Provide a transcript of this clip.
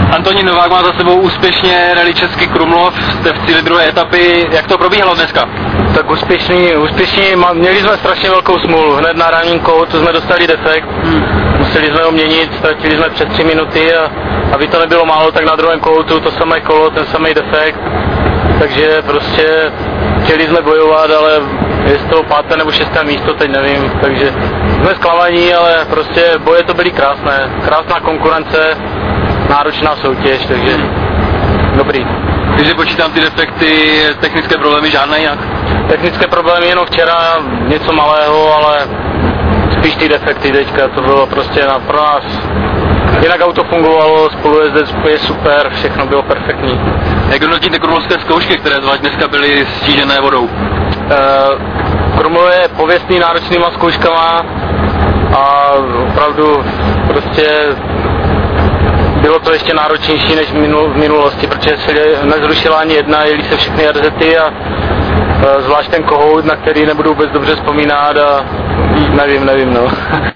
Antonín Novák má za sebou úspěšně Rally Český Krumlov, jste v cíli druhé etapy, jak to probíhalo dneska? Tak úspěšný, měli jsme strašně velkou smůlu, hned na running to jsme dostali defekt, museli jsme ho měnit, ztratili jsme přes 3 minuty a aby to nebylo málo, tak na druhém koutu to samé kolo, ten samý defekt, takže prostě chtěli jsme bojovat, ale je z toho 5. nebo 6. místo, teď nevím, takže jsme zklamaní, ale prostě boje to byly krásné, krásná konkurence, náročná soutěž, takže dobrý. Když počítám ty defekty, technické problémy žádné jinak? Technické problémy jenom včera, něco malého, ale spíš ty defekty teďka, to bylo prostě pro nás. Jinak auto fungovalo, spolujezdec je super, všechno bylo perfektní. Jak hodnotíte krumlovské zkoušky, které zvlášť dneska byly stížené vodou? Krumlov je pověstný náročnýma zkouškama a opravdu prostě bylo to ještě náročnější než v minulosti, protože se nezrušila ani jedna, jeli se všechny RZty a zvlášť ten kohout, na který nebudu vůbec dobře vzpomínat a nevím no.